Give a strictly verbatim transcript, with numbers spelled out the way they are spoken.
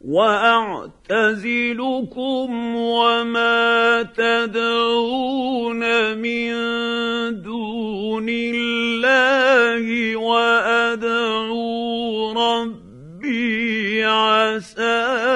وأعتزلكم وما تدعون من دون الله وأدعو ربي عسى